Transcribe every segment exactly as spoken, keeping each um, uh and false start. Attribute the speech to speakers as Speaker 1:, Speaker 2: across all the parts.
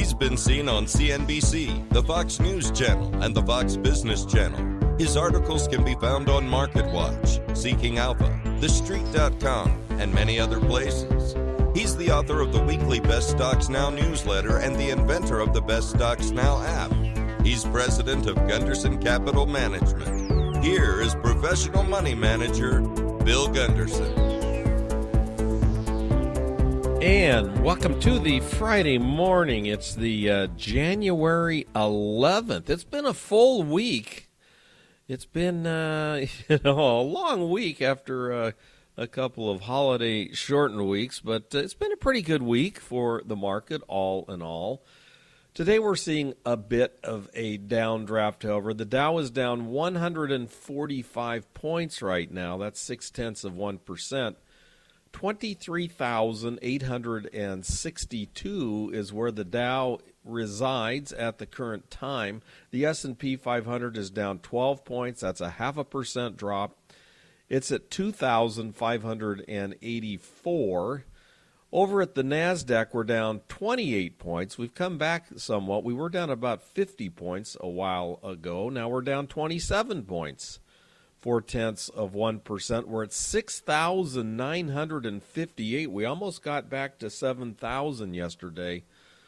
Speaker 1: He's been seen on C N B C, the Fox News Channel, and the Fox Business Channel. His articles can be found on MarketWatch, Seeking Alpha, the street dot com, and many other places. He's the author of the weekly Best Stocks Now newsletter and the inventor of the Best Stocks Now app. He's president of Gunderson Capital Management. Here is professional money manager, Bill Gunderson.
Speaker 2: And welcome to the Friday morning. It's the uh, January eleventh. It's been a full week. It's been uh, you know, a long week after uh, a couple of holiday shortened weeks, but uh, it's been a pretty good week for the market all in all. Today we're seeing a bit of a downdraft, however. The Dow is down one hundred forty-five points right now. That's six-tenths of one percent. twenty-three thousand eight hundred sixty-two is where the Dow resides at the current time. The S and P five hundred is down twelve points. That's a half a percent drop. It's at two thousand five hundred eighty-four. Over at the NASDAQ, we're down twenty-eight points. We've come back somewhat. We were down about fifty points a while ago. Now we're down twenty-seven points. Four-tenths of one percent. We're at six thousand nine hundred fifty-eight. We almost got back to seven thousand yesterday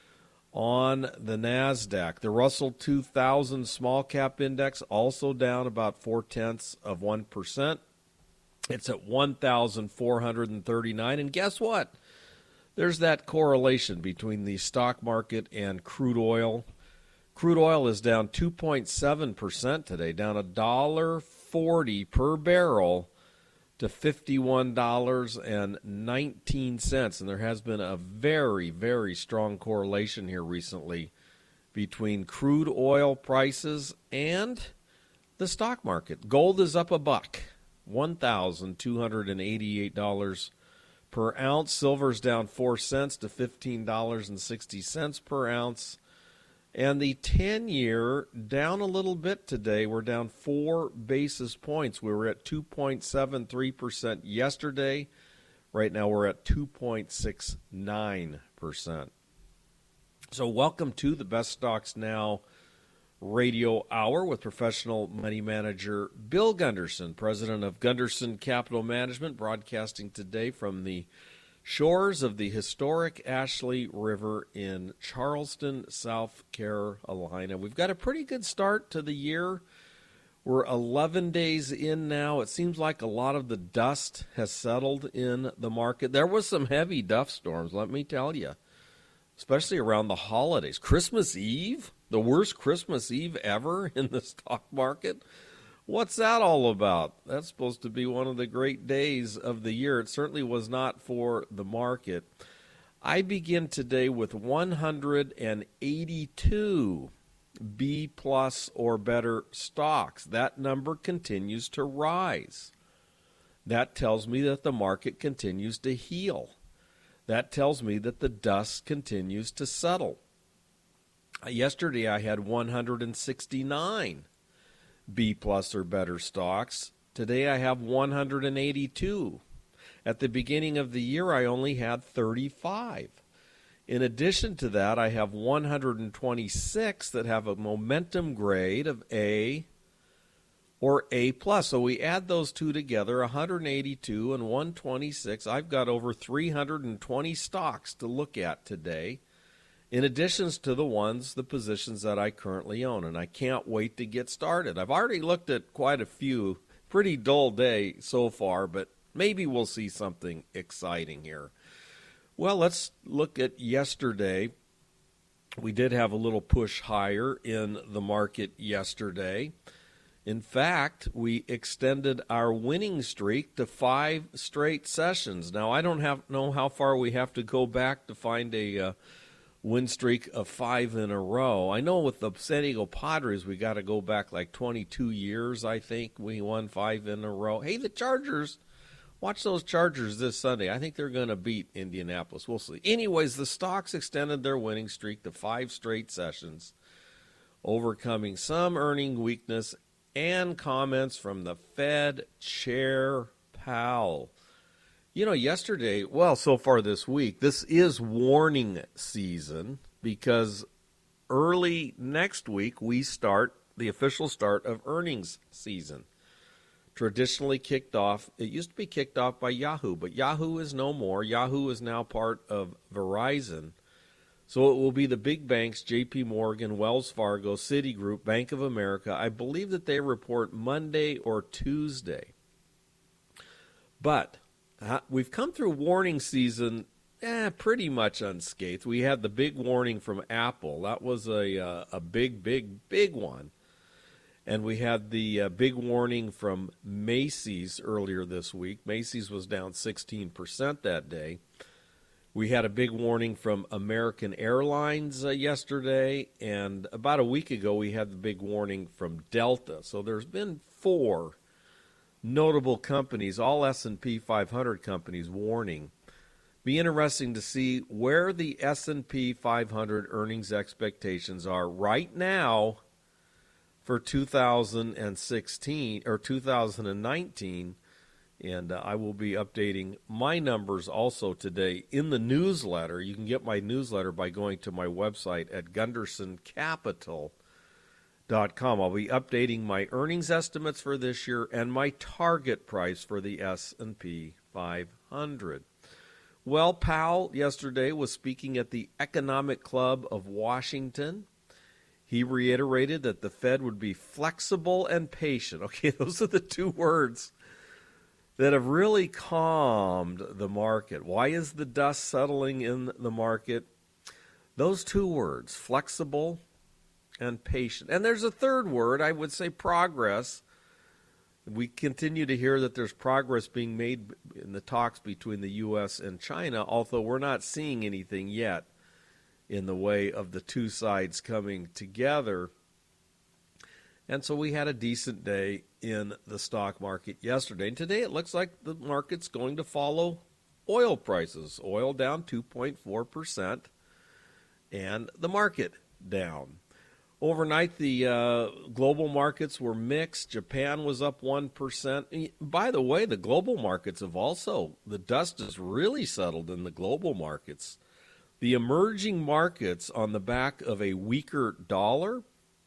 Speaker 2: on the NASDAQ. The Russell two thousand small cap index also down about four-tenths of one percent. It's at one thousand four hundred thirty-nine. And guess what? There's that correlation between the stock market and crude oil. Crude oil is down two point seven percent today, down one dollar and forty cents per barrel to fifty-one dollars and nineteen cents. And there has been a very, very strong correlation here recently between crude oil prices and the stock market. Gold is up a buck, one thousand two hundred eighty-eight dollars per ounce. Silver's down four cents to fifteen dollars and sixty cents per ounce. And the ten-year down a little bit today. We're down four basis points. We were at two point seven three percent yesterday. Right now we're at two point six nine percent. So welcome to the Best Stocks Now Radio Hour with professional money manager Bill Gunderson, president of Gunderson Capital Management, broadcasting today from the shores of the historic Ashley River in Charleston, South Carolina. We've got a pretty good start to the year. We're eleven days in now. It seems like a lot of the dust has settled in the market. There was some heavy dust storms, let me tell you, especially around the holidays. Christmas Eve, the worst Christmas Eve ever in the stock market. What's that all about? That's supposed to be one of the great days of the year. It certainly was not for the market. I begin today with one hundred eighty-two B plus or better stocks. That number continues to rise. That tells me that the market continues to heal. That tells me that the dust continues to settle. Yesterday I had one hundred sixty-nine B plus or better stocks. Today I have one hundred eighty-two. At the beginning of the year I only had thirty-five. In addition to that, I have one hundred twenty-six that have a momentum grade of A or A plus. So we add those two together, one hundred eighty-two and one hundred twenty-six. I've got over three hundred twenty stocks to look at today, in addition to the ones, the positions that I currently own. And I can't wait to get started. I've already looked at quite a few. Pretty dull day so far, but maybe we'll see something exciting here. Well, let's look at yesterday. We did have a little push higher in the market yesterday. In fact, we extended our winning streak to five straight sessions. Now, I don't have know how far we have to go back to find a uh, win streak of five in a row. I know with the San Diego Padres, we got to go back like twenty-two years, I think. We won five in a row. Hey, the Chargers, watch those Chargers this Sunday. I think they're going to beat Indianapolis. We'll see. Anyways, the stocks extended their winning streak to five straight sessions, overcoming some earning weakness and comments from the Fed Chair Powell. You know, yesterday, well, so far this week, this is warning season. because early next week we start the official start of earnings season. Traditionally kicked off, it used to be kicked off by Yahoo, but Yahoo is no more. Yahoo is now part of Verizon. So it will be the big banks, J P Morgan, Wells Fargo, Citigroup, Bank of America. I believe that they report Monday or Tuesday. But uh, we've come through warning season eh, pretty much unscathed. We had the big warning from Apple. That was a, uh, a big, big, big one. And we had the uh, big warning from Macy's earlier this week. Macy's was down sixteen percent that day. We had a big warning from American Airlines uh, yesterday, and about a week ago we had the big warning from Delta. So there's been four notable companies, all S and P five hundred companies, warning. Be interesting to see where the S and P five hundred earnings expectations are right now for two thousand sixteen or two thousand nineteen. And uh, I will be updating my numbers also today in the newsletter. You can get my newsletter by going to my website at gunderson capital dot com. I'll be updating my earnings estimates for this year and my target price for the S and P five hundred. Well, Powell yesterday was speaking at the Economic Club of Washington. He reiterated that the Fed would be flexible and patient. Okay, those are the two words that have really calmed the market. Why is the dust settling in the market? Those two words, flexible and patient. And there's a third word, I would say progress. We continue to hear that there's progress being made in the talks between the U S and China, although we're not seeing anything yet in the way of the two sides coming together. And so we had a decent day in the stock market yesterday. And today it looks like the market's going to follow oil prices. Oil down two point four percent and the market down. Overnight, the uh, global markets were mixed. Japan was up one percent. By the way, the global markets have also, the dust has really settled in the global markets. The emerging markets, on the back of a weaker dollar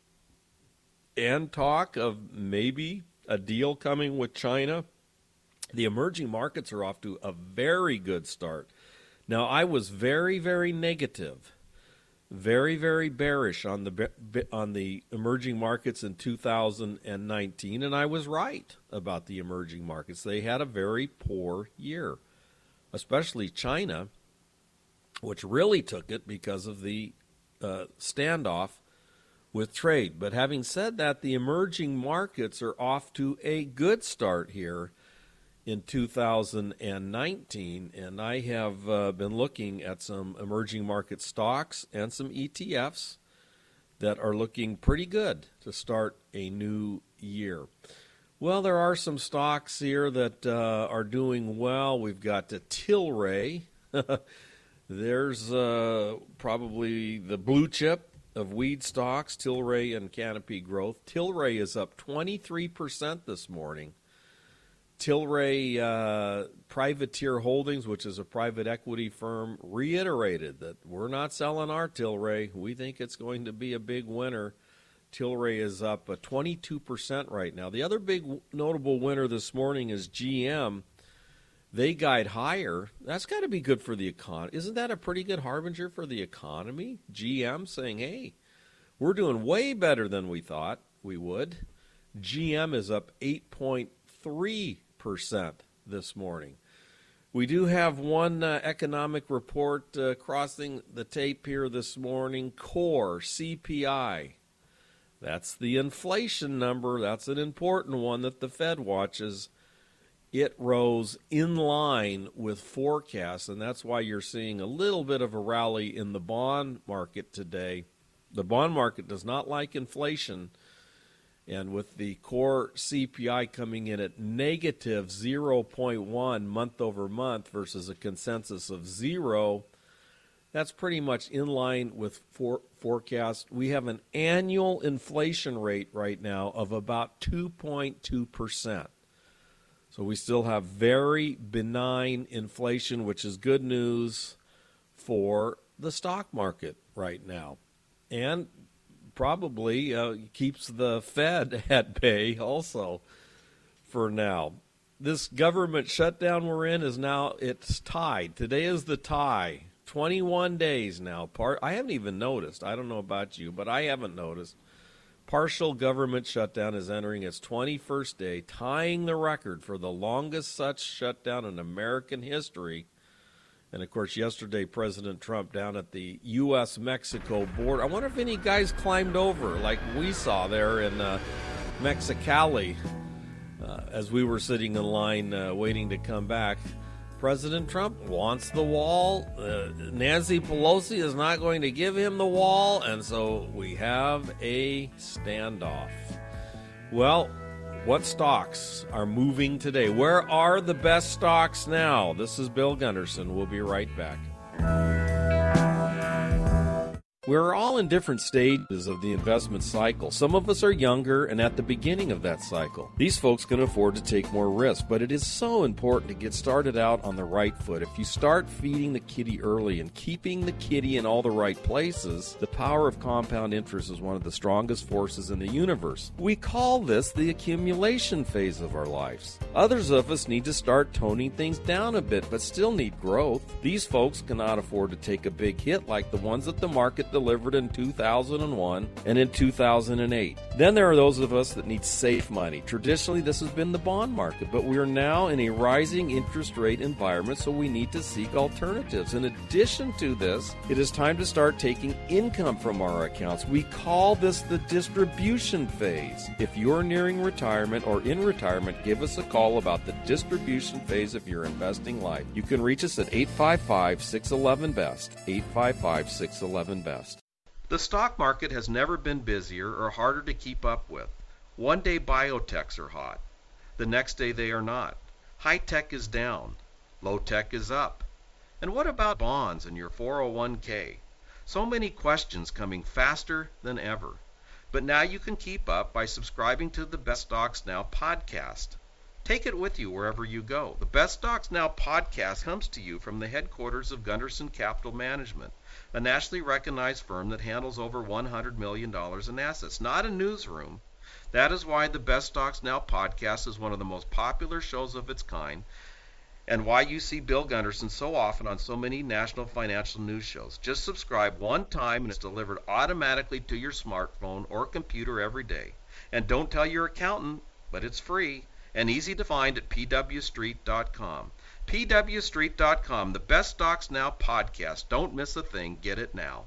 Speaker 2: and talk of maybe a deal coming with China, the emerging markets are off to a very good start. Now, I was very, very negative, very, very bearish on the on the emerging markets in two thousand nineteen, and I was right about the emerging markets. They had a very poor year, especially China, which really took it because of the uh, standoff with trade. But having said that, the emerging markets are off to a good start here in two thousand nineteen, and I have uh, been looking at some emerging market stocks and some E T Fs that are looking pretty good to start a new year. Well, there are some stocks here that uh, are doing well. We've got uh, Tilray. There's uh, probably the blue chip of weed stocks, Tilray and Canopy Growth. Tilray is up twenty-three percent this morning. Tilray uh, Privateer Holdings, which is a private equity firm, reiterated that we're not selling our Tilray. We think it's going to be a big winner. Tilray is up uh, twenty-two percent right now. The other big notable winner this morning is G M. They guide higher. That's got to be good for the economy. Isn't that a pretty good harbinger for the economy? G M saying, hey, we're doing way better than we thought we would. G M is up eight point three percent this morning. We do have one uh, economic report uh, crossing the tape here this morning. Core C P I. That's the inflation number. That's an important one that the Fed watches. It rose in line with forecasts, and that's why you're seeing a little bit of a rally in the bond market today. The bond market does not like inflation, and with the core C P I coming in at negative zero point one month over month versus a consensus of zero, that's pretty much in line with for, forecast. We have an annual inflation rate right now of about two point two percent. So we still have very benign inflation, which is good news for the stock market. right now. And probably uh, keeps the Fed at bay also for now. This government shutdown we're in is now, it's tied. Today is the tie. twenty-one days now. Part I haven't even noticed. I don't know about you, but I haven't noticed. Partial government shutdown is entering its twenty-first day, tying the record for the longest such shutdown in American history. And, of course, yesterday, President Trump down at the U S Mexico border. I wonder if any guys climbed over like we saw there in uh, Mexicali uh, as we were sitting in line uh, waiting to come back. President Trump wants the wall. Uh, Nancy Pelosi is not going to give him the wall, and so we have a standoff. Well, what stocks are moving today? Where are the best stocks now? This is Bill Gunderson. We'll be right back. We're all in different stages of the investment cycle. Some of us are younger and at the beginning of that cycle. These folks can afford to take more risk, but it is so important to get started out on the right foot. If you start feeding the kitty early and keeping the kitty in all the right places, the power of compound interest is one of the strongest forces in the universe. We call this the accumulation phase of our lives. Others of us need to start toning things down a bit, but still need growth. These folks cannot afford to take a big hit like the ones that the market delivered in two thousand one and in two thousand eight. Then there are those of us that need safe money. Traditionally, this has been the bond market, but we are now in a rising interest rate environment, so we need to seek alternatives. In addition to this, it is time to start taking income from our accounts. We call this the distribution phase. If you're nearing retirement or in retirement, give us a call about the distribution phase of your investing life. You can reach us at eight five five, six one one, B E S T, eight five five, six one one, B E S T.
Speaker 3: The stock market has never been busier or harder to keep up with. One day biotechs are hot. The next day they are not. High tech is down. Low tech is up. And what about bonds and your four oh one k? So many questions coming faster than ever. But now you can keep up by subscribing to the Best Stocks Now podcast. Take it with you wherever you go. The Best Stocks Now podcast comes to you from the headquarters of Gunderson Capital Management, a nationally recognized firm that handles over one hundred million dollars in assets, not a newsroom. That is why the Best Stocks Now podcast is one of the most popular shows of its kind, and why you see Bill Gunderson so often on so many national financial news shows. Just subscribe one time and it's delivered automatically to your smartphone or computer every day. And don't tell your accountant, but it's free and easy to find at p w street dot com. p w street dot com, the Best Stocks Now podcast. Don't miss a thing. Get it now.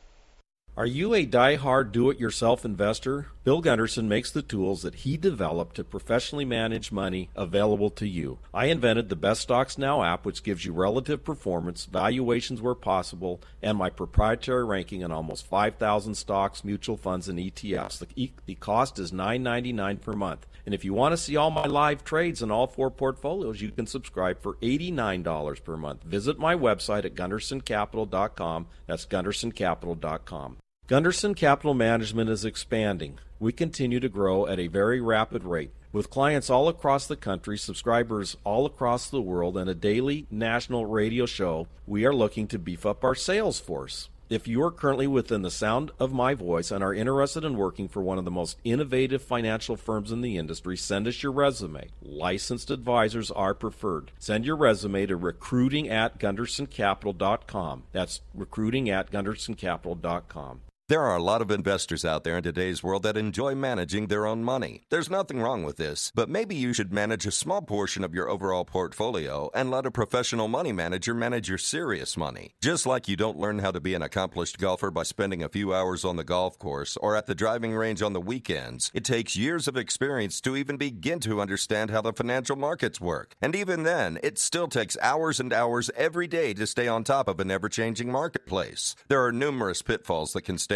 Speaker 2: Are you a die-hard do-it-yourself investor? Bill Gunderson makes the tools that he developed to professionally manage money available to you. I invented the Best Stocks Now app, which gives you relative performance, valuations where possible, and my proprietary ranking on almost five thousand stocks, mutual funds, and E T Fs. The, e- the cost is nine ninety-nine per month. And if you want to see all my live trades in all four portfolios, you can subscribe for eighty-nine dollars per month. Visit my website at gunderson capital dot com. That's gunderson capital dot com. Gunderson Capital Management is expanding. We continue to grow at a very rapid rate. With clients all across the country, subscribers all across the world, and a daily national radio show, we are looking to beef up our sales force. If you are currently within the sound of my voice and are interested in working for one of the most innovative financial firms in the industry, send us your resume. Licensed advisors are preferred. Send your resume to recruiting at gunderson capital dot com. That's recruiting at gunderson capital dot com.
Speaker 1: There are a lot of investors out there in today's world that enjoy managing their own money. There's nothing wrong with this, but maybe you should manage a small portion of your overall portfolio and let a professional money manager manage your serious money. Just like you don't learn how to be an accomplished golfer by spending a few hours on the golf course or at the driving range on the weekends, it takes years of experience to even begin to understand how the financial markets work. And even then, it still takes hours and hours every day to stay on top of an ever-changing marketplace. There are numerous pitfalls that can stand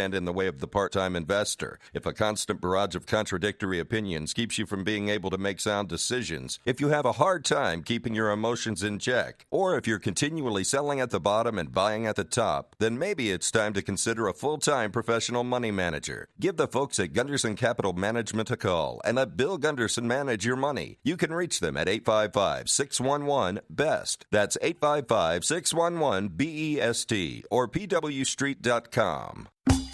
Speaker 1: stand in the way of the part-time investor, if a constant barrage of contradictory opinions keeps you from being able to make sound decisions, if you have a hard time keeping your emotions in check, or if you're continually selling at the bottom and buying at the top, then maybe it's time to consider a full-time professional money manager. Give the folks at Gunderson Capital Management a call and let Bill Gunderson manage your money. You can reach them at eight five five, six one one, B E S T. That's eight five five, six one one, B E S T or P W street dot com.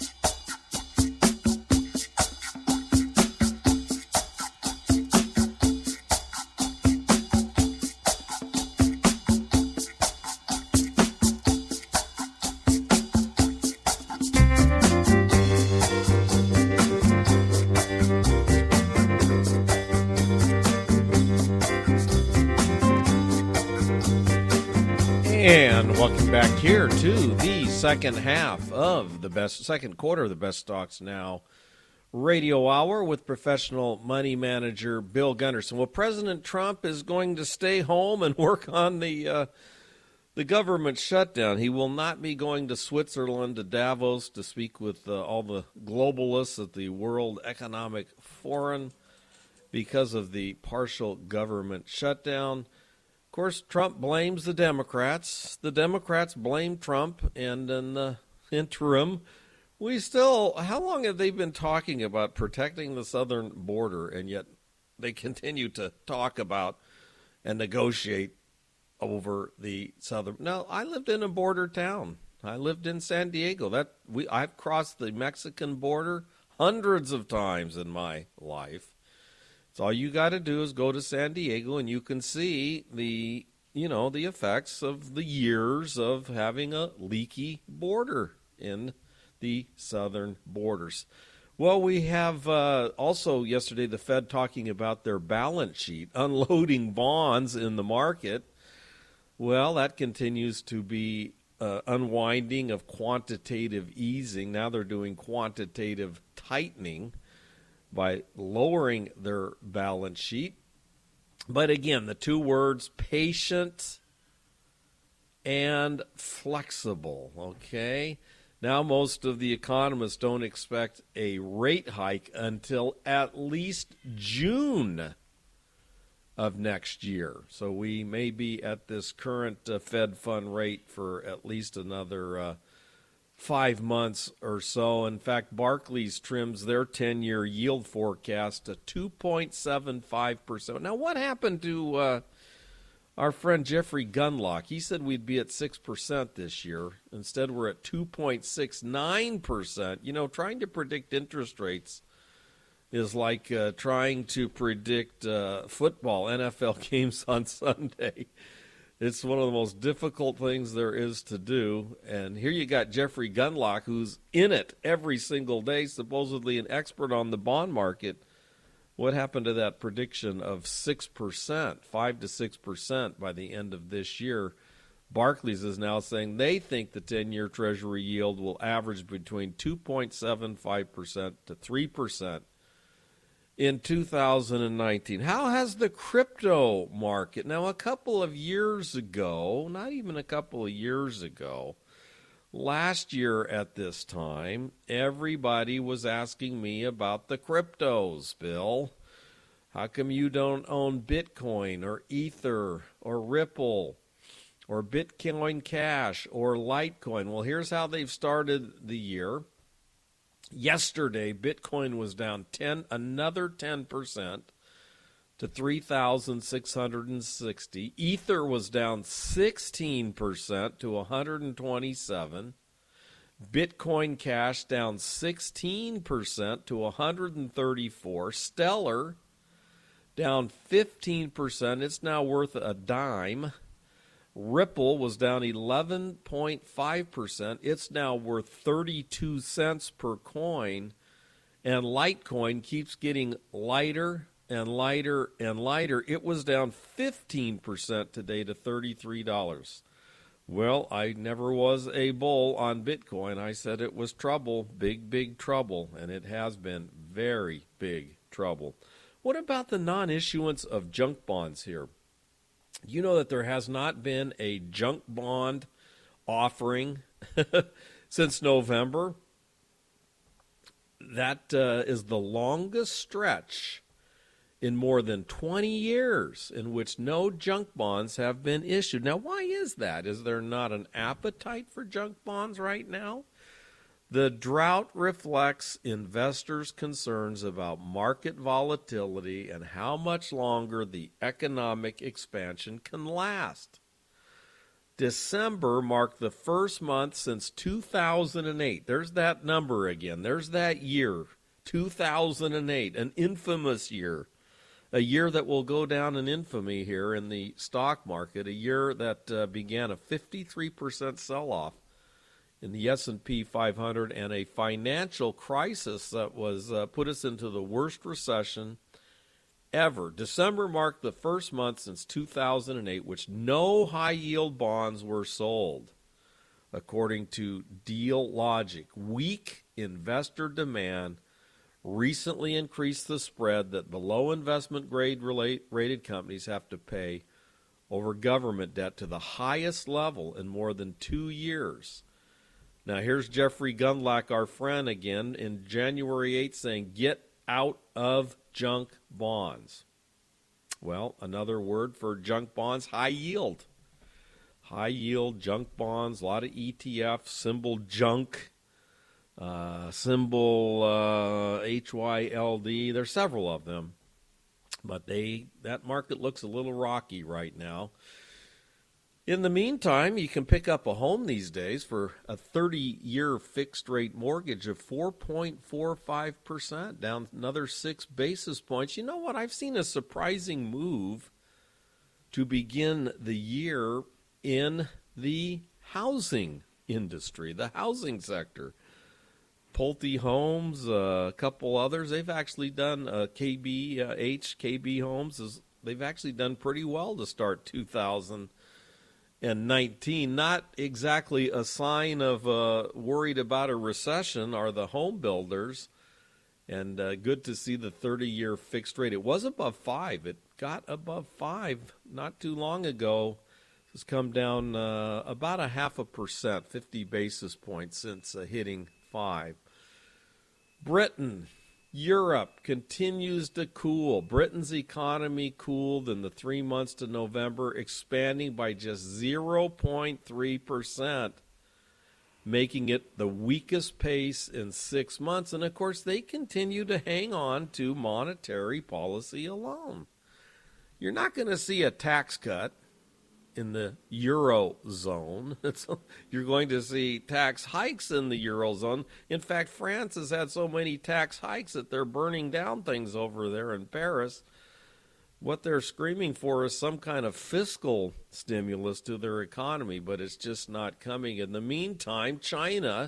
Speaker 2: And welcome back here to the second half of the best, second quarter of the Best Stocks Now radio hour with professional money manager Bill Gunderson. Well, President Trump is going to stay home and work on the uh, the government shutdown. He will not be going to Switzerland, to Davos, to speak with uh, all the globalists at the World Economic Forum because of the partial government shutdown. Of course, Trump blames the Democrats. The Democrats blame Trump, and in the interim, we still, how long have they been talking about protecting the southern border, and yet they continue to talk about and negotiate over the southern. Now, I lived in a border town. I lived in San Diego. That we I've crossed the Mexican border hundreds of times in my life. So all you got to do is go to San Diego, and you can see the, you know, the effects of the years of having a leaky border in the southern borders. Well, we have uh, also yesterday the Fed talking about their balance sheet, unloading bonds in the market. Well, that continues to be uh, unwinding of quantitative easing. Now they're doing quantitative tightening by lowering their balance sheet. But again, the two words, patient and flexible, okay? Now most of the economists don't expect a rate hike until at least June of next year. So we may be at this current uh, Fed fund rate for at least another uh, five months or so. In fact, Barclays trims their ten-year yield forecast to two point seven five percent. Now, what happened to uh, our friend Jeffrey Gundlach? He said we'd be at six percent this year. Instead, we're at two point six nine percent. You know, trying to predict interest rates is like uh, trying to predict uh, football, N F L games on Sunday. It's one of the most difficult things there is to do. And here you got Jeffrey Gundlach, who's in it every single day, supposedly an expert on the bond market. What happened to that prediction of six percent, five to six percent by the end of this year? Barclays is now saying they think the ten-year Treasury yield will average between two point seven five percent to three percent in two thousand nineteen. How has the crypto market? Now, a couple of years ago, not even a couple of years ago, last year at this time, everybody was asking me about the cryptos, Bill. How come you don't own Bitcoin or Ether or Ripple or Bitcoin Cash or Litecoin? Well, here's how they've started the year. Yesterday, Bitcoin was down ten, another ten percent to three thousand six hundred sixty. Ether was down sixteen percent to one hundred twenty-seven. Bitcoin Cash down sixteen percent to one hundred thirty-four. Stellar down fifteen percent. It's now worth a dime. Ripple was down eleven point five percent. It's now worth thirty-two cents per coin. And Litecoin keeps getting lighter and lighter and lighter. It was down fifteen percent today to thirty-three dollars. Well, I never was a bull on Bitcoin. I said it was trouble, big, big trouble, and it has been very big trouble. What about the non-issuance of junk bonds here? You know that there has not been a junk bond offering since November. That uh, is the longest stretch in more than twenty years in which no junk bonds have been issued. Now, why is that? Is there not an appetite for junk bonds right now? The drought reflects investors' concerns about market volatility and how much longer the economic expansion can last. December marked the first month since two thousand eight. There's that number again. There's that year, two thousand eight, an infamous year. A year that will go down in infamy here in the stock market, a year that uh, began a fifty-three percent sell-off in the S and P five hundred and a financial crisis that was uh, put us into the worst recession ever. December marked the first month since two thousand eight which no high-yield bonds were sold, according to Deal Logic. Weak investor demand recently increased the spread that below investment grade relate, rated companies have to pay over government debt to the highest level in more than two years. Now here's Jeffrey Gundlach, our friend, again in January eighth saying, get out of junk bonds. Well, another word for junk bonds, high yield. High yield junk bonds, a lot of E T Fs, symbol junk. Uh, symbol uh, H Y L D. There's several of them, but they that market looks a little rocky right now. In the meantime, you can pick up a home these days for a thirty-year fixed-rate mortgage of four point four five percent, down another six basis points. You know what? I've seen a surprising move to begin the year in the housing industry, the housing sector. Pulte Homes, uh, a couple others, they've actually done, uh, K B H, K B Homes, is, they've actually done pretty well to start two thousand nineteen. Not exactly a sign of uh, worried about a recession are the home builders, and uh, good to see the thirty-year fixed rate. It was above five. It got above five not too long ago. It's come down uh, about a half a percent, fifty basis points since uh, hitting five. Britain, Europe continues to cool. Britain's economy cooled in the three months to November, expanding by just zero point three percent, making it the weakest pace in six months. And, of course, they continue to hang on to monetary policy alone. You're not going to see a tax cut in the Eurozone. You're going to see tax hikes in the Eurozone. In fact, France has had so many tax hikes that they're burning down things over there in Paris. What they're screaming for is some kind of fiscal stimulus to their economy, but it's just not coming. In the meantime, China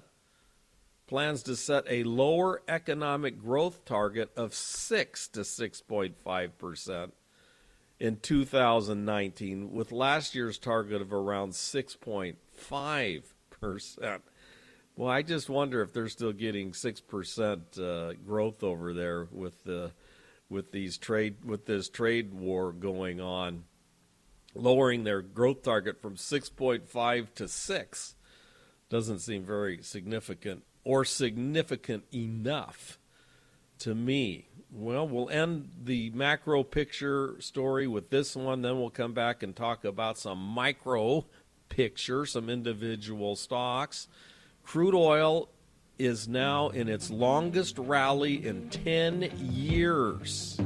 Speaker 2: plans to set a lower economic growth target of six to six point five percent. in two thousand nineteen, with last year's target of around six point five percent. Well, I just wonder if they're still getting six percent uh, growth over there with the with these trade with this trade war going on, lowering their growth target from six point five to six. Doesn't seem very significant or significant enough to me. Well, we'll end the macro picture story with this one. Then we'll come back and talk about some micro picture, some individual stocks. Crude oil is now in its longest rally in ten years.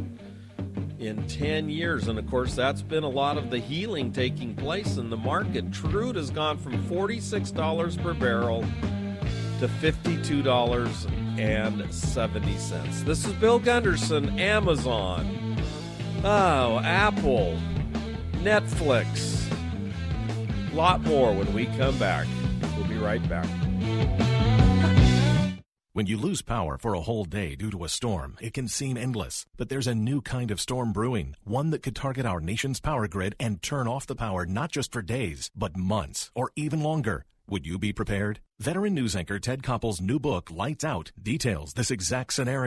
Speaker 2: In ten years. And, of course, that's been a lot of the healing taking place in the market. Crude has gone from forty-six dollars per barrel to fifty-two dollars and seventy cents. This is Bill Gunderson, Amazon, oh, Apple, Netflix, a lot more when we come back. We'll be right back.
Speaker 4: When you lose power for a whole day due to a storm, it can seem endless. But there's a new kind of storm brewing, one that could target our nation's power grid and turn off the power not just for days, but months or even longer. Would you be prepared? Veteran news anchor Ted Koppel's new book, Lights Out, details this exact scenario.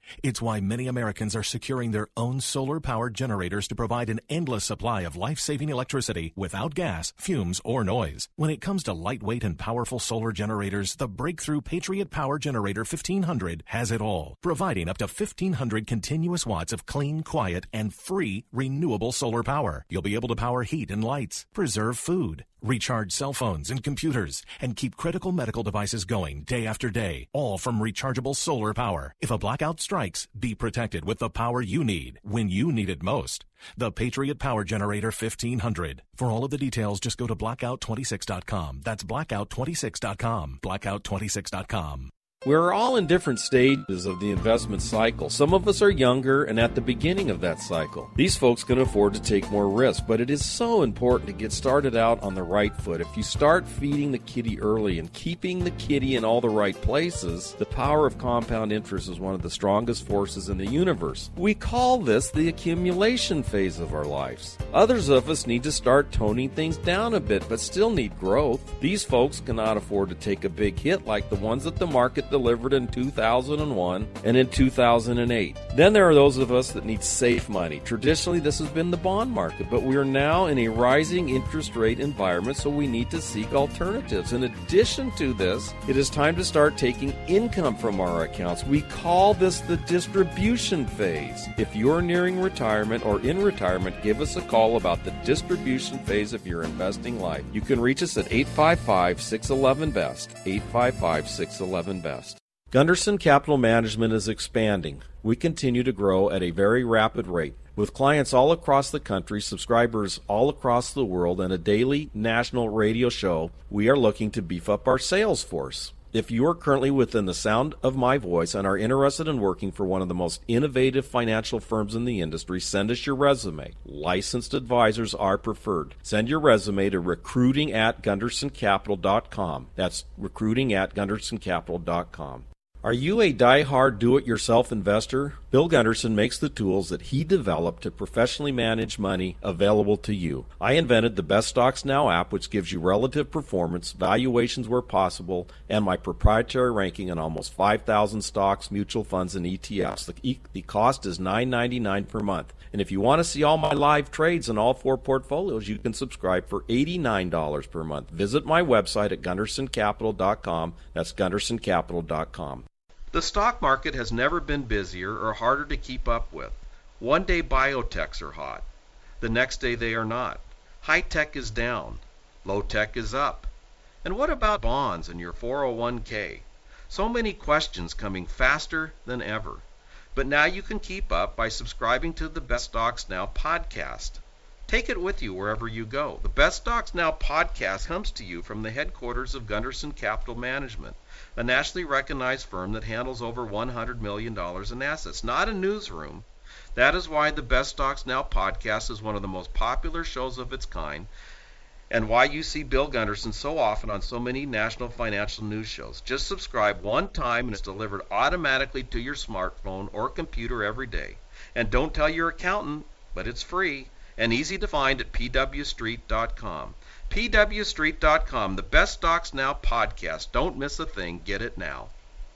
Speaker 4: It's why many Americans are securing their own solar-powered generators to provide an endless supply of life-saving electricity without gas, fumes, or noise. When it comes to lightweight and powerful solar generators, the breakthrough Patriot Power Generator fifteen hundred has it all, providing up to fifteen hundred continuous watts of clean, quiet, and free renewable solar power. You'll be able to power heat and lights, preserve food, recharge cell phones and computers, and keep critical medical devices going day after day, all from rechargeable solar power. If a blackout strikes, be protected with the power you need when you need it most. The Patriot Power Generator fifteen hundred. For all of the details, just go to blackout twenty-six dot com. That's blackout twenty-six dot com. blackout twenty-six dot com.
Speaker 2: We're all in different stages of the investment cycle. Some of us are younger and at the beginning of that cycle. These folks can afford to take more risk, but it is so important to get started out on the right foot. If you start feeding the kitty early and keeping the kitty in all the right places, the power of compound interest is one of the strongest forces in the universe. We call this the accumulation phase of our lives. Others of us need to start toning things down a bit, but still need growth. These folks cannot afford to take a big hit like the ones that the market delivered in two thousand one and in two thousand eight. Then there are those of us that need safe money. Traditionally, this has been the bond market, but we are now in a rising interest rate environment, so we need to seek alternatives. In addition to this, it is time to start taking income from our accounts. We call this the distribution phase. If you're nearing retirement or in retirement, give us a call about the distribution phase of your investing life. You can reach us at eight five five, six one one, B E S T, eight five five, six one one, B E S T. Gunderson Capital Management is expanding. We continue to grow at a very rapid rate. With clients all across the country, subscribers all across the world, and a daily national radio show, we are looking to beef up our sales force. If you are currently within the sound of my voice and are interested in working for one of the most innovative financial firms in the industry, send us your resume. Licensed advisors are preferred. Send your resume to recruiting at gunderson capital dot com. That's recruiting at gunderson capital dot com. Are you a die-hard do-it-yourself investor? Bill Gunderson makes the tools that he developed to professionally manage money available to you. I invented the Best Stocks Now app, which gives you relative performance, valuations where possible, and my proprietary ranking on almost five thousand stocks, mutual funds, and E T Fs. The, e- the cost is nine ninety-nine per month. And if you want to see all my live trades in all four portfolios, you can subscribe for eighty-nine dollars per month. Visit my website at gunderson capital dot com. That's gunderson capital dot com.
Speaker 3: The stock market has never been busier or harder to keep up with. One day biotechs are hot. The next day they are not. High tech is down. Low tech is up. And what about bonds and your four oh one k? So many questions coming faster than ever. But now you can keep up by subscribing to the Best Stocks Now podcast. Take it with you wherever you go. The Best Stocks Now podcast comes to you from the headquarters of Gunderson Capital Management, a nationally recognized firm that handles over one hundred million dollars in assets, not a newsroom. That is why the Best Stocks Now podcast is one of the most popular shows of its kind, and why you see Bill Gunderson so often on so many national financial news shows. Just subscribe one time and it's delivered automatically to your smartphone or computer every day. And don't tell your accountant, but it's free and easy to find at p w street dot com. p w street dot com, the Best Stocks Now podcast. Don't miss a thing. Get it now.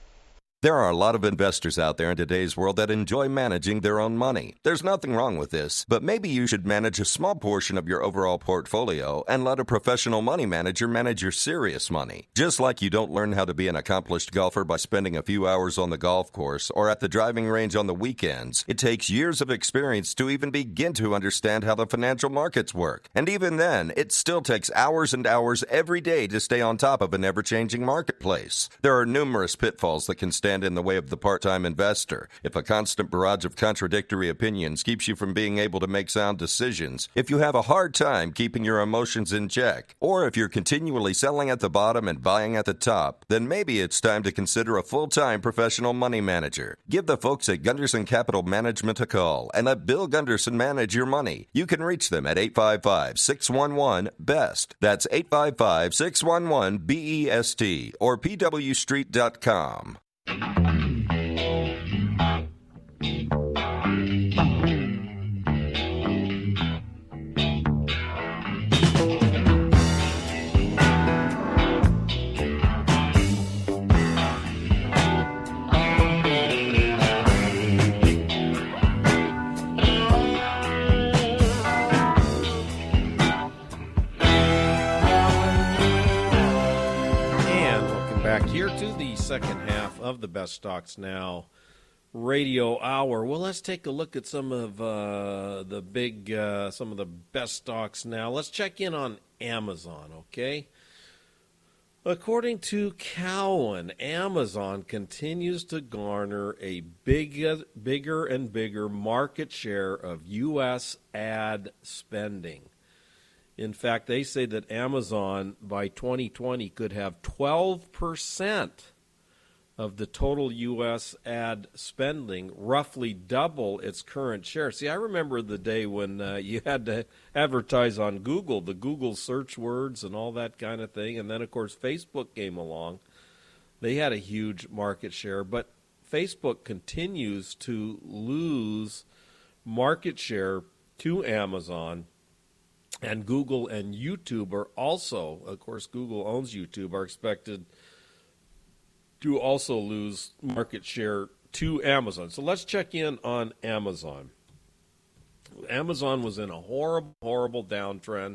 Speaker 1: There are a lot of investors out there in today's world that enjoy managing their own money. There's nothing wrong with this, but maybe you should manage a small portion of your overall portfolio and let a professional money manager manage your serious money. Just like you don't learn how to be an accomplished golfer by spending a few hours on the golf course or at the driving range on the weekends, it takes years of experience to even begin to understand how the financial markets work. And even then, it still takes hours and hours every day to stay on top of an ever-changing marketplace. There are numerous pitfalls that can stand in the way of the part-time investor. If a constant barrage of contradictory opinions keeps you from being able to make sound decisions, if you have a hard time keeping your emotions in check, or if you're continually selling at the bottom and buying at the top, then maybe it's time to consider a full-time professional money manager. Give the folks at Gunderson Capital Management a call and let Bill Gunderson manage your money. You can reach them at eight five five, six one one, B E S T. That's eight five five, six one one, B E S T or p w street dot com.
Speaker 2: of the Best Stocks Now radio hour. Well, let's take a look at some of uh, the big, uh, some of the best stocks now. Let's check in on Amazon, okay? According to Cowen, Amazon continues to garner a big, bigger and bigger market share of U S ad spending. In fact, they say that Amazon by twenty twenty could have twelve percent of the total U S ad spending, roughly double its current share. See, I remember the day when uh, you had to advertise on Google, the Google search words and all that kind of thing. And then, of course, Facebook came along. They had a huge market share, but Facebook continues to lose market share to Amazon. And Google and YouTube are also, of course, Google owns YouTube, are expected to also lose market share to Amazon. So let's check in on Amazon. Amazon was in a horrible, horrible downtrend.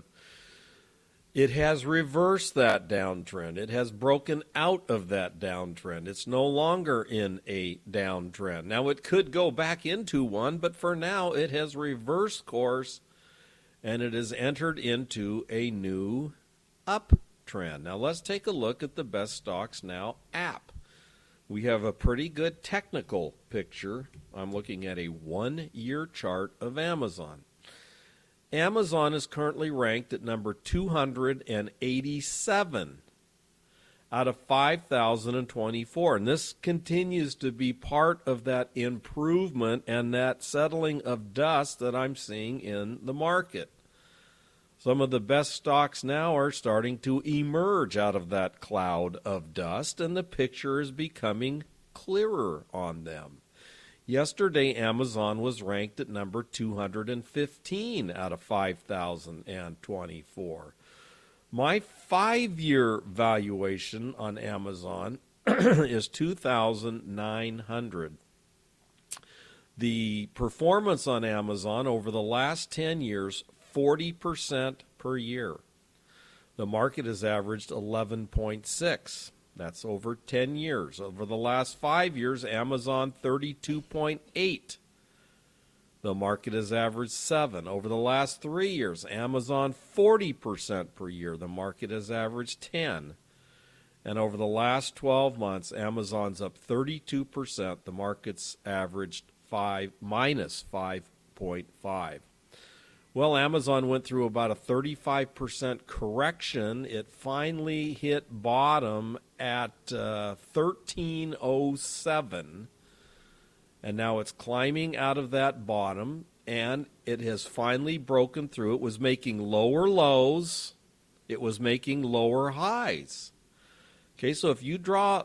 Speaker 2: It has reversed that downtrend. It has broken out of that downtrend. It's no longer in a downtrend. Now, it could go back into one, but for now, it has reversed course, and it has entered into a new uptrend. Now, let's take a look at the Best Stocks Now app. We have a pretty good technical picture. I'm looking at a one-year chart of Amazon. Amazon is currently ranked at number two hundred eighty-seven out of five thousand twenty-four. And this continues to be part of that improvement and that settling of dust that I'm seeing in the market. Some of the best stocks now are starting to emerge out of that cloud of dust, and the picture is becoming clearer on them. Yesterday, Amazon was ranked at number two hundred fifteen out of five thousand twenty-four. My five-year valuation on Amazon is two thousand nine hundred dollars. The performance on Amazon over the last ten years, forty percent per year. The market has averaged eleven point six. That's over ten years. Over the last five years, Amazon thirty-two point eight. The market has averaged seven. Over the last three years, Amazon forty percent per year. The market has averaged ten. And over the last twelve months, Amazon's up thirty-two percent. The market's averaged five minus five point five. Well, Amazon went through about a thirty-five percent correction. It finally hit bottom at uh, thirteen oh seven, and now it's climbing out of that bottom, and it has finally broken through. It was making lower lows. It was making lower highs. Okay, so if you draw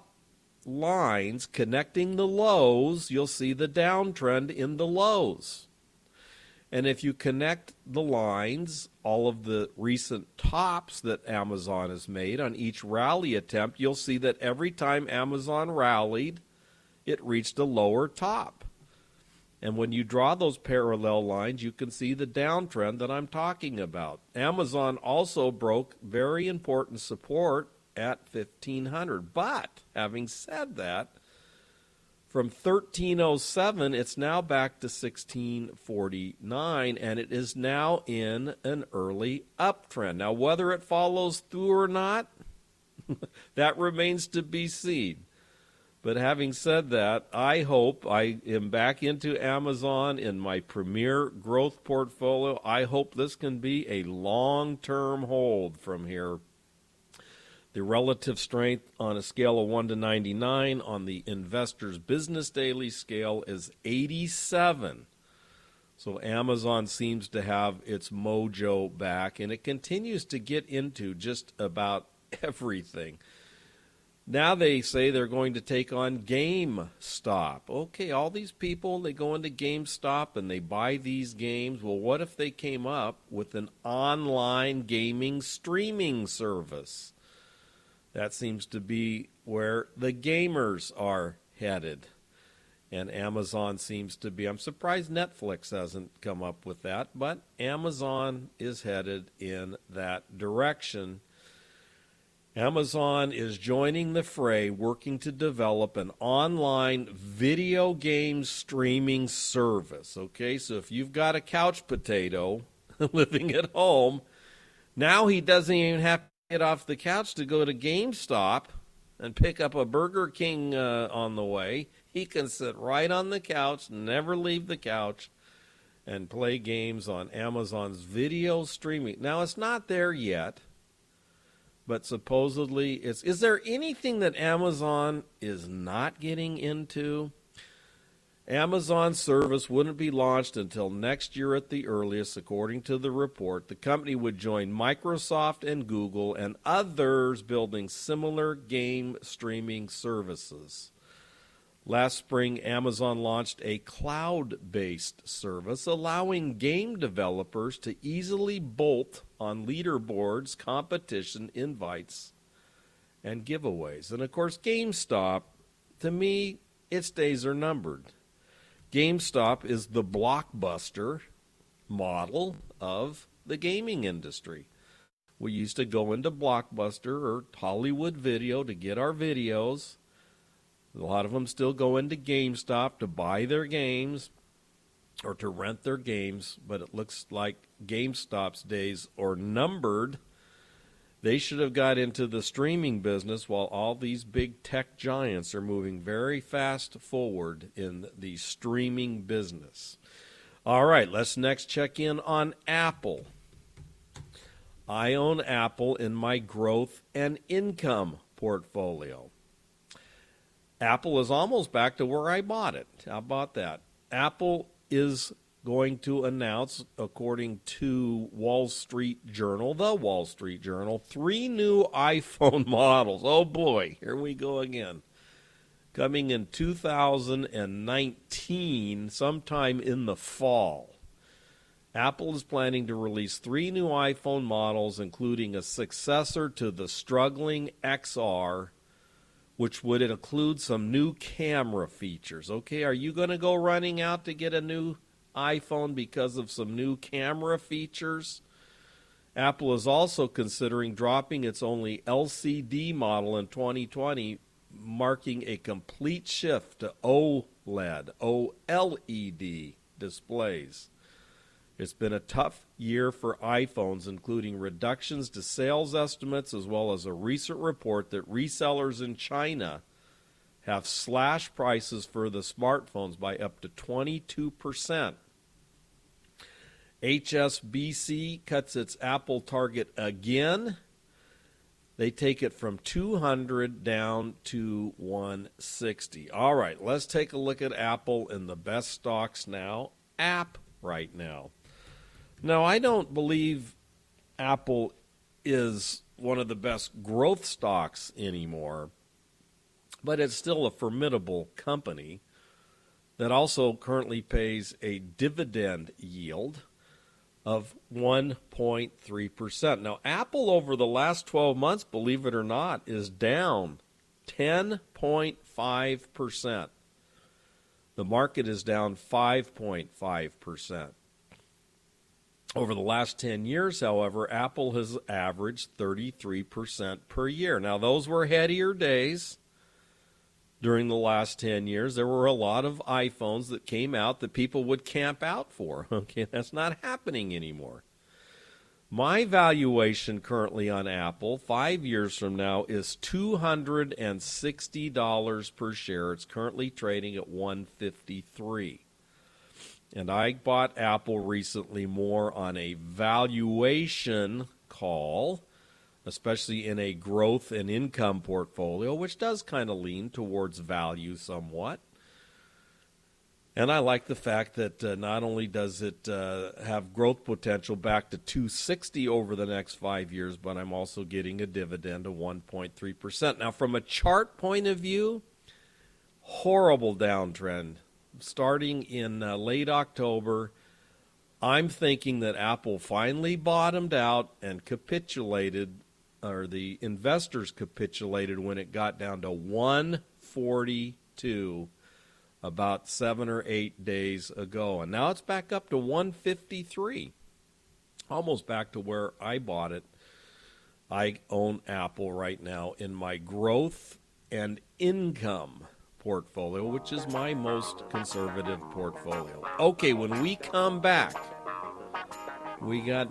Speaker 2: lines connecting the lows, you'll see the downtrend in the lows. And if you connect the lines, all of the recent tops that Amazon has made on each rally attempt, you'll see that every time Amazon rallied, it reached a lower top. And when you draw those parallel lines, you can see the downtrend that I'm talking about. Amazon also broke very important support at fifteen hundred. But having said that, from thirteen oh seven, it's now back to sixteen forty-nine, and it is now in an early uptrend. Now, whether it follows through or not, that remains to be seen. But having said that, I hope I am back into Amazon in my premier growth portfolio. I hope this can be a long-term hold from here. The relative strength on a scale of one to ninety-nine on the Investor's Business Daily scale is eighty-seven. So Amazon seems to have its mojo back, and it continues to get into just about everything. Now they say they're going to take on GameStop. Okay, all these people, they go into GameStop and they buy these games. Well, what if they came up with an online gaming streaming service? That seems to be where the gamers are headed. And Amazon seems to be, I'm surprised Netflix hasn't come up with that, but Amazon is headed in that direction. Amazon is joining the fray, working to develop an online video game streaming service. Okay, so if you've got a couch potato living at home, now he doesn't even have to get off the couch to go to GameStop and pick up a Burger King uh, on the way. He can sit right on the couch, never leave the couch, and play games on Amazon's video streaming. Now, it's not there yet, but supposedly it's... Is there anything that Amazon is not getting into? Amazon's service wouldn't be launched until next year at the earliest, according to the report. The company would join Microsoft and Google and others building similar game streaming services. Last spring, Amazon launched a cloud-based service allowing game developers to easily bolt on leaderboards, competition, invites, and giveaways. And, of course, GameStop, to me, its days are numbered. GameStop is the Blockbuster model of the gaming industry. We used to go into Blockbuster or Hollywood Video to get our videos. A lot of them still go into GameStop to buy their games or to rent their games, but it looks like GameStop's days are numbered. They should have got into the streaming business while all these big tech giants are moving very fast forward in the streaming business. All right, let's next check in on Apple. I own Apple in my growth and income portfolio. Apple is almost back to where I bought it. How about that? Apple is going to announce, according to Wall Street Journal, the Wall Street Journal, three new iPhone models. Oh boy, here we go again. Coming in two thousand nineteen, sometime in the fall. Apple is planning to release three new iPhone models, including a successor to the struggling X R, which would include some new camera features. Okay, are you going to go running out to get a new iPhone because of some new camera features? Apple is also considering dropping its only L C D model in twenty twenty, marking a complete shift to OLED, O L E D displays. It's been a tough year for iPhones, including reductions to sales estimates, as well as a recent report that resellers in China have slashed prices for the smartphones by up to twenty-two percent. H S B C cuts its Apple target again. They take it from two hundred down to one sixty. All right, let's take a look at Apple in the best stocks now. App right now. Now, I don't believe Apple is one of the best growth stocks anymore, but it's still a formidable company that also currently pays a dividend yield of one point three percent. Now, Apple over the last twelve months, believe it or not, is down ten point five percent. The market is down five point five percent. Over the last ten years, however, Apple has averaged thirty-three percent per year. Now, those were headier days during the last ten years. There were a lot of iPhones that came out that people would camp out for. Okay, that's not happening anymore. My valuation currently on Apple, five years from now, is two hundred sixty dollars per share. It's currently trading at one hundred fifty-three dollars. And I bought Apple recently more on a valuation call, especially in a growth and income portfolio, which does kind of lean towards value somewhat. And I like the fact that uh, not only does it uh, have growth potential back to two hundred sixty over the next five years, but I'm also getting a dividend of one point three percent. Now, from a chart point of view, horrible downtrend. Starting in uh, late October, I'm thinking that Apple finally bottomed out and capitulated, or the investors capitulated when it got down to one forty-two about seven or eight days ago. And now it's back up to one fifty-three, almost back to where I bought it I own Apple right now in my growth and income portfolio, which is my most conservative portfolio. Okay, when we come back, we got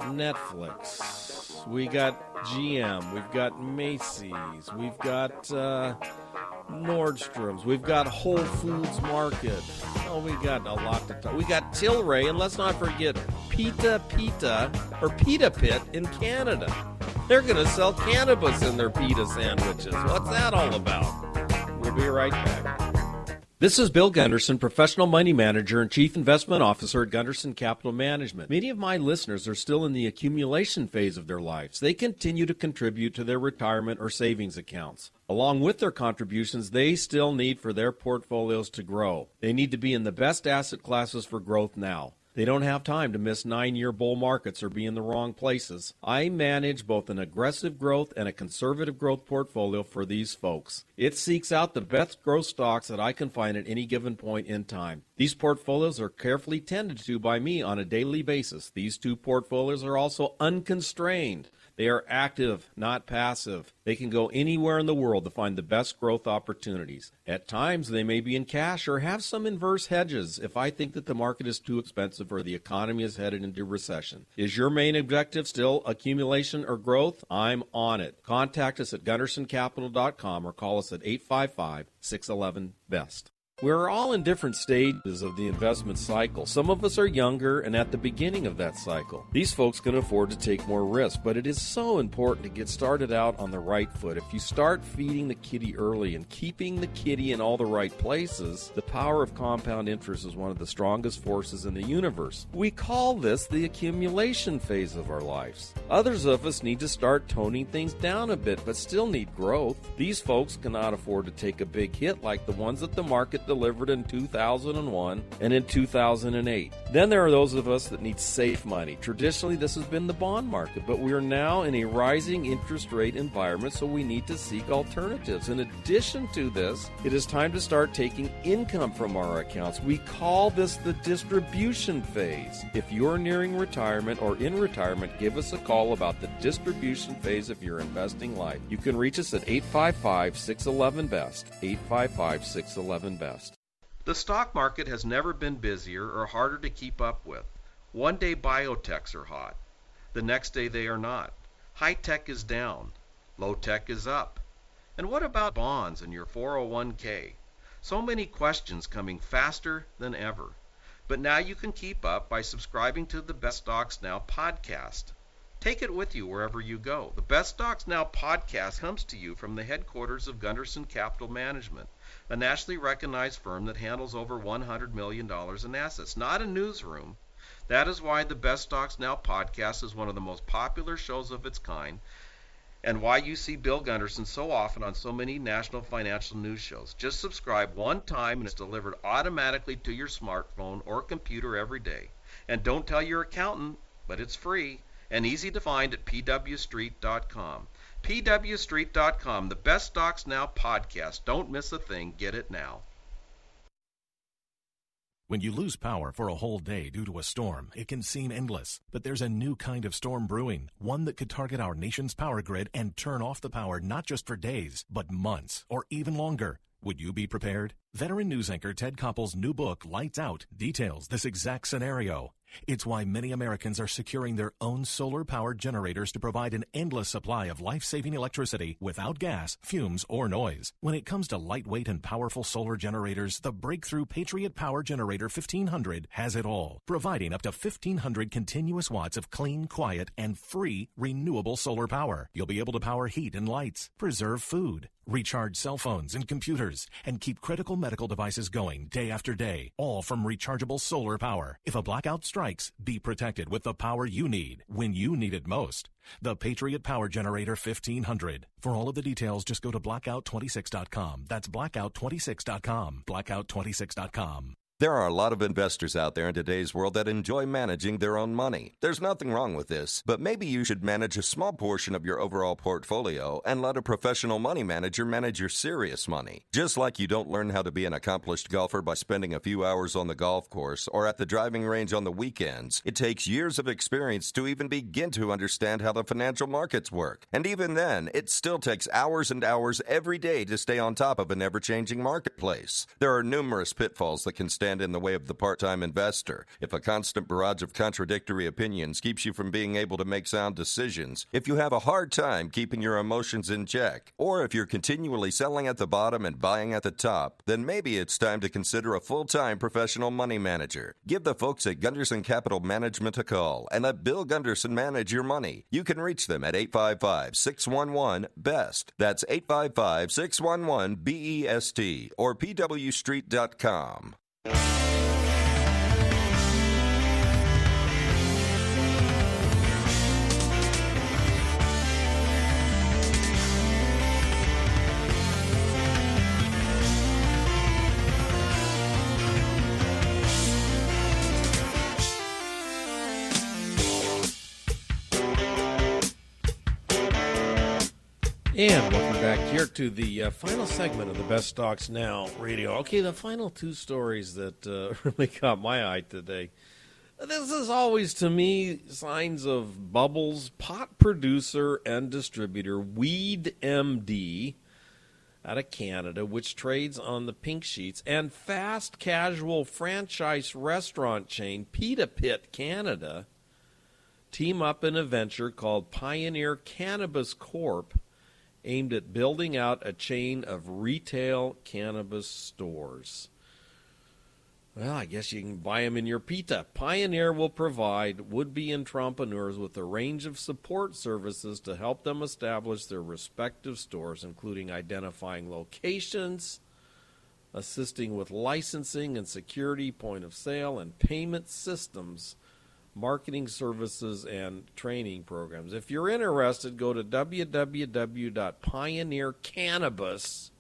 Speaker 2: Netflix, we got G M, we've got Macy's, we've got uh, Nordstrom's, we've got Whole Foods Market. Oh, we got a lot to talk. We got Tilray, and let's not forget Pita Pita, or Pita Pit in Canada. They're going to sell cannabis in their pita sandwiches. What's that all about? We'll be right back. This is Bill Gunderson, professional money manager and chief investment officer at Gunderson Capital Management. Many of my listeners are still in the accumulation phase of their lives. They continue to contribute to their retirement or savings accounts. Along with their contributions, they still need for their portfolios to grow. They need to be in the best asset classes for growth now. They don't have time to miss nine-year bull markets or be in the wrong places. I manage both an aggressive growth and a conservative growth portfolio for these folks. It seeks out the best growth stocks that I can find at any given point in time. These portfolios are carefully tended to by me on a daily basis. These two portfolios are also unconstrained. They are active, not passive. They can go anywhere in the world to find the best growth opportunities. At times, they may be in cash or have some inverse hedges if I think that the market is too expensive or the economy is headed into recession. Is your main objective still accumulation or growth? I'm on it. Contact us at gunderson capital dot com or call us at eight five five, six one one, B E S T. We're all in different stages of the investment cycle. Some of us are younger and at the beginning of that cycle. These folks can afford to take more risk, but it is so important to get started out on the right foot. If you start feeding the kitty early and keeping the kitty in all the right places, the power of compound interest is one of the strongest forces in the universe. We call this the accumulation phase of our lives. Others of us need to start toning things down a bit, but still need growth. These folks cannot afford to take a big hit like the ones that the market delivered in two thousand one and in two thousand eight. Then there are those of us that need safe money. Traditionally, this has been the bond market, but we are now in a rising interest rate environment, so we need to seek alternatives. In addition to this, it is time to start taking income from our accounts. We call this the distribution phase. If you're nearing retirement or in retirement, give us a call about the distribution phase of your investing life. You can reach us at eight five five, six one one, B E S T, eight five five, six one one, B E S T.
Speaker 3: The stock market has never been busier or harder to keep up with. One day biotechs are hot. The next day they are not. High tech is down. Low tech is up. And what about bonds and your four oh one k? So many questions coming faster than ever. But now you can keep up by subscribing to the Best Stocks Now podcast. Take it with you wherever you go. The Best Stocks Now podcast comes to you from the headquarters of Gunderson Capital Management, a nationally recognized firm that handles over one hundred million dollars in assets, not a newsroom. That is why the Best Stocks Now podcast is one of the most popular shows of its kind, and why you see Bill Gunderson so often on so many national financial news shows. Just subscribe one time and it's delivered automatically to your smartphone or computer every day. And don't tell your accountant, but it's free and easy to find at p w street dot com. p w street dot com, the Best Stocks Now podcast. Don't miss a thing. Get it now.
Speaker 4: When you lose power for a whole day due to a storm, it can seem endless. But there's a new kind of storm brewing, one that could target our nation's power grid and turn off the power not just for days, but months or even longer. Would you be prepared? Veteran news anchor Ted Koppel's new book, Lights Out, details this exact scenario. It's why many Americans are securing their own solar-powered generators to provide an endless supply of life-saving electricity without gas, fumes, or noise. When it comes to lightweight and powerful solar generators, the breakthrough Patriot Power Generator fifteen hundred has it all, providing up to fifteen hundred continuous watts of clean, quiet, and free renewable solar power. You'll be able to power heat and lights, preserve food, recharge cell phones and computers, and keep critical medical devices going day after day, all from rechargeable solar power. If a blackout strikes, be protected with the power you need when you need it most. The Patriot Power Generator fifteen hundred. For all of the details, just go to blackout twenty-six dot com. That's blackout twenty-six dot com. blackout twenty-six dot com.
Speaker 1: There are a lot of investors out there in today's world that enjoy managing their own money. There's nothing wrong with this, but maybe you should manage a small portion of your overall portfolio and let a professional money manager manage your serious money. Just like you don't learn how to be an accomplished golfer by spending a few hours on the golf course or at the driving range on the weekends, it takes years of experience to even begin to understand how the financial markets work. And even then, it still takes hours and hours every day to stay on top of an ever-changing marketplace. There are numerous pitfalls that can stand in the way of the part-time investor. If a constant barrage of contradictory opinions keeps you from being able to make sound decisions, if you have a hard time keeping your emotions in check, or if you're continually selling at the bottom and buying at the top, then maybe it's time to consider a full-time professional money manager. Give the folks at Gunderson Capital Management a call and let Bill Gunderson manage your money. You can reach them at eight five five, six one one, B E S T. That's eight five five, six one one, B E S T or P W street dot com.
Speaker 2: And welcome back here to the uh, final segment of the Best Stocks Now radio. Okay, the final two stories that uh, really caught my eye today. This is always, to me, signs of bubbles. Pot producer and distributor Weed M D out of Canada, which trades on the pink sheets, and fast casual franchise restaurant chain Pita Pit Canada team up in a venture called Pioneer Cannabis Corp, aimed at building out a chain of retail cannabis stores. Well, I guess you can buy them in your pita. Pioneer will provide would-be entrepreneurs with a range of support services to help them establish their respective stores, including identifying locations, assisting with licensing and security, point of sale, and payment systems, marketing services, and training programs. If you're interested, go to w w w dot pioneer cannabis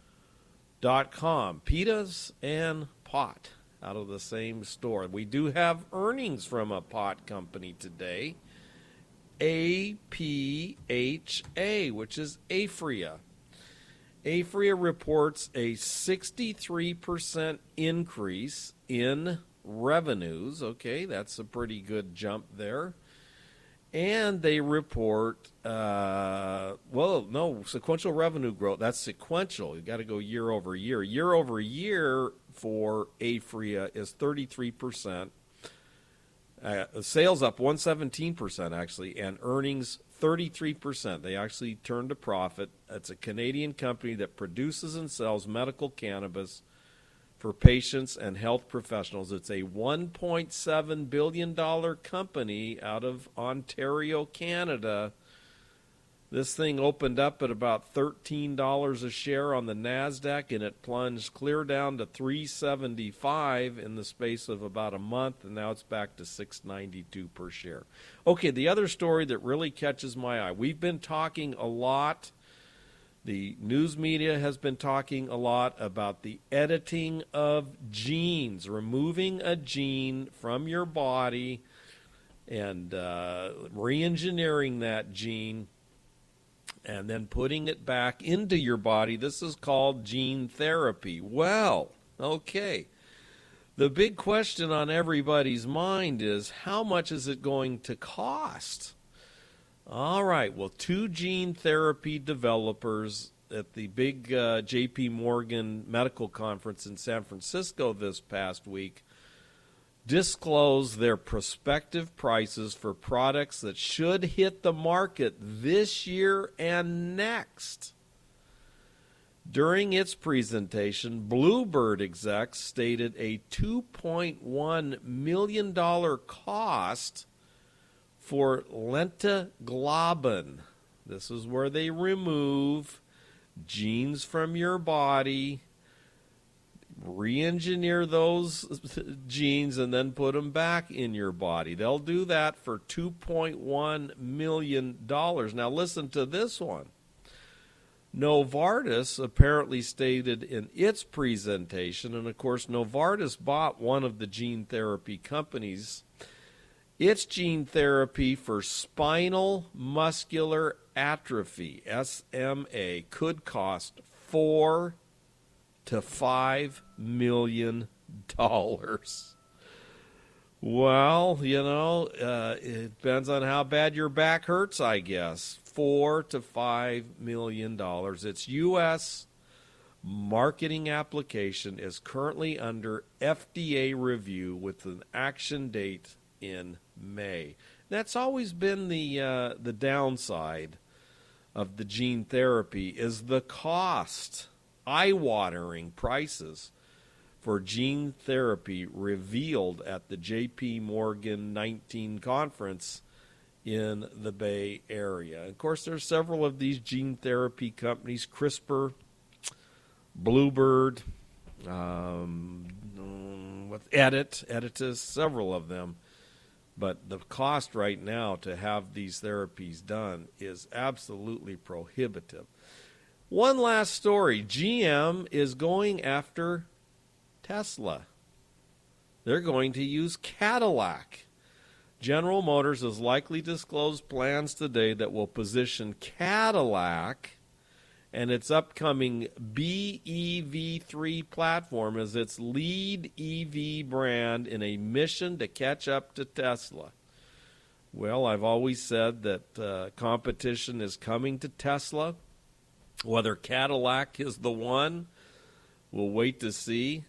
Speaker 2: dot com. Pitas and pot out of the same store. We do have earnings from a pot company today, A P H A, which is Aphria. Aphria reports a sixty-three percent increase in revenues. Okay, that's a pretty good jump there. And they report, uh, well, no, sequential revenue growth. That's sequential. You've got to go year over year. Year over year for Aphria is thirty-three percent. Uh, sales up one hundred seventeen percent, actually, and earnings thirty-three percent. They actually turned a profit. It's a Canadian company that produces and sells medical cannabis for patients and health professionals. It's a one point seven billion dollars company out of Ontario, Canada. This thing opened up at about thirteen dollars a share on the NASDAQ, and it plunged clear down to three seventy-five in the space of about a month, and now it's back to six ninety-two per share. Okay, the other story that really catches my eye. We've been talking a lot, the news media has been talking a lot about the editing of genes, removing a gene from your body and uh, re-engineering that gene and then putting it back into your body. This is called gene therapy. Well, okay. The big question on everybody's mind is, how much is it going to cost? All right, well, two gene therapy developers at the big uh, J P Morgan medical conference in San Francisco this past week disclosed their prospective prices for products that should hit the market this year and next. During its presentation, Bluebird execs stated a two point one million dollars cost for lentiglobin. This is where they remove genes from your body, re-engineer those genes, and then put them back in your body. They'll do that for two point one million dollars. Now listen to this one. Novartis apparently stated in its presentation, and of course Novartis bought one of the gene therapy companies, its gene therapy for spinal muscular atrophy, S M A, could cost four to five million dollars. Well, you know, uh, it depends on how bad your back hurts, I guess. Four to five million dollars. Its U S marketing application is currently under F D A review with an action date in May. That's always been the uh, the downside of the gene therapy is the cost. Eye-watering prices for gene therapy revealed at the J P Morgan nineteen conference in the Bay Area. Of course, there's several of these gene therapy companies, CRISPR, Bluebird, um, with Edit, Editus, several of them. But the cost right now to have these therapies done is absolutely prohibitive. One last story. G M is going after Tesla. They're going to use Cadillac. General Motors has likely disclosed plans today that will position Cadillac and its upcoming B E V three platform as its lead E V brand in a mission to catch up to Tesla. Well, I've always said that uh, competition is coming to Tesla. Whether Cadillac is the one, we'll wait to see.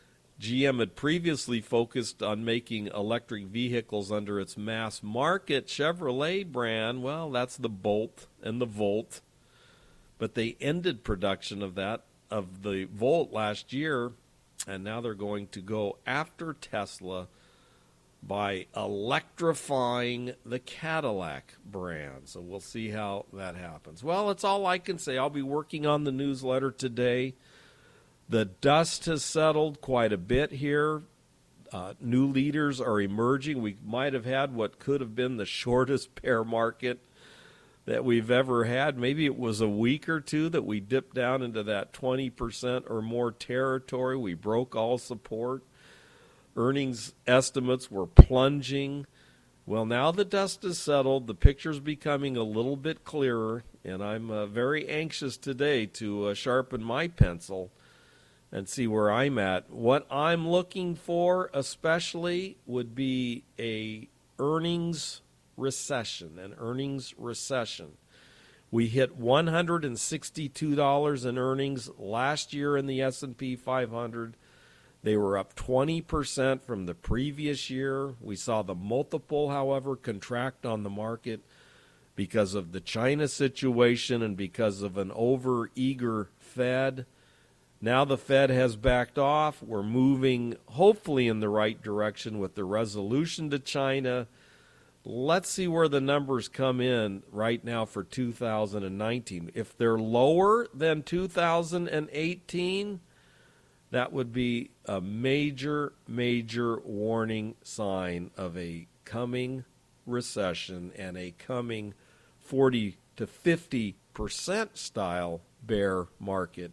Speaker 2: G M had previously focused on making electric vehicles under its mass market Chevrolet brand. Well, that's the Bolt and the Volt. But they ended production of that, of the Volt last year, and now they're going to go after Tesla by electrifying the Cadillac brand. So we'll see how that happens. Well, that's all I can say. I'll be working on the newsletter today. The dust has settled quite a bit here. Uh, new leaders are emerging. We might have had what could have been the shortest bear market that we've ever had. Maybe it was a week or two that we dipped down into that twenty percent or more territory. We broke all support. Earnings estimates were plunging. Well, now the dust has settled. The picture's becoming a little bit clearer, and I'm uh, very anxious today to uh, sharpen my pencil and see where I'm at. What I'm looking for especially would be a earnings recession, an earnings recession. We hit one hundred sixty-two dollars in earnings last year in the S and P five hundred. They were up twenty percent from the previous year. We saw the multiple, however, contract on the market because of the China situation and because of an over-eager Fed. Now the Fed has backed off. We're moving hopefully in the right direction with the resolution to China. Let's see where the numbers come in right now for two thousand nineteen. If they're lower than two thousand eighteen, that would be a major, major warning sign of a coming recession and a coming forty to fifty percent style bear market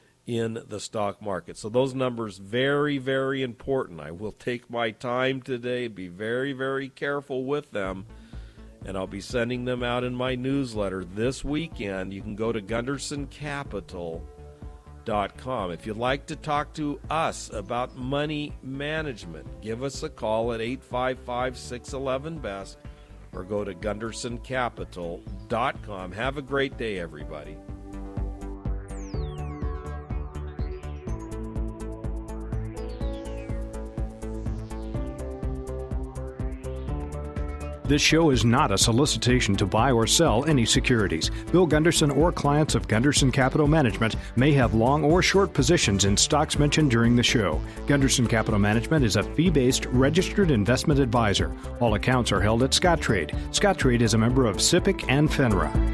Speaker 2: in the stock market. So those numbers, very, very important. I will take my time today, be very, very careful with them, and I'll be sending them out in my newsletter this weekend. You can go to Gunderson Capital dot com. If you'd like to talk to us about money management, give us a call at eight five five, six one one, B E S T or go to Gunderson Capital dot com. Have a great day, everybody.
Speaker 5: This show is not a solicitation to buy or sell any securities. Bill Gunderson or clients of Gunderson Capital Management may have long or short positions in stocks mentioned during the show. Gunderson Capital Management is a fee-based registered investment advisor. All accounts are held at Scottrade. Scottrade is a member of SIPC and FINRA.